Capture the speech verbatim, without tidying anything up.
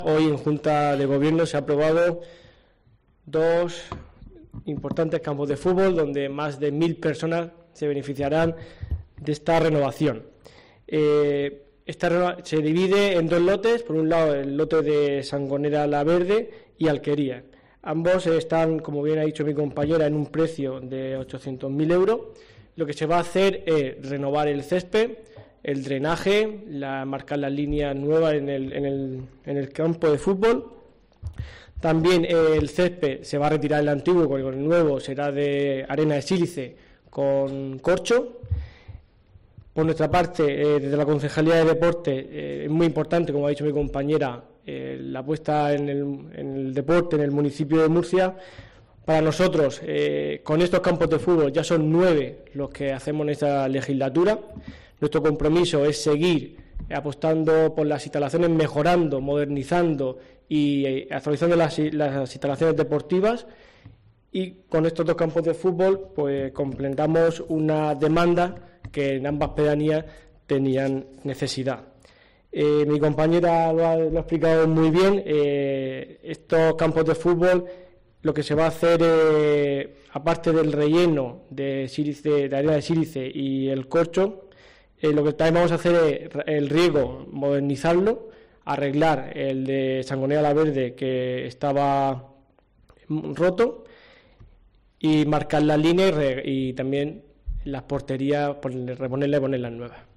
Hoy en Junta de Gobierno se ha aprobado dos importantes campos de fútbol donde más de mil personas se beneficiarán de esta renovación. Eh, esta se divide en dos lotes, por un lado el lote de Sangonera La Verde y Alquería. Ambos están, como bien ha dicho mi compañera, en un precio de ochocientos mil euros. Lo que se va a hacer es renovar el césped, el drenaje, la, marcar las líneas nuevas en el, en, el, en el campo de fútbol. También eh, el césped se va a retirar el antiguo, con el nuevo será de arena de sílice con corcho. Por nuestra parte, eh, desde la Concejalía de Deporte, eh, es muy importante, como ha dicho mi compañera, eh, la apuesta en el, en el deporte en el municipio de Murcia. Para nosotros, eh, con estos campos de fútbol, ya son nueve los que hacemos en esta legislatura. Nuestro compromiso es seguir apostando por las instalaciones, mejorando, modernizando y eh, actualizando las, las instalaciones deportivas. Y con estos dos campos de fútbol, pues completamos una demanda que en ambas pedanías tenían necesidad. Eh, mi compañera lo ha, lo ha explicado muy bien. Eh, estos campos de fútbol, lo que se va a hacer, eh, aparte del relleno de, sílice, de arena de sílice y el corcho, eh, lo que también vamos a hacer es el riego, modernizarlo, arreglar el de Sangonera La Verde que estaba roto y marcar las líneas y, re, y también las porterías, reponerle y poner las nuevas.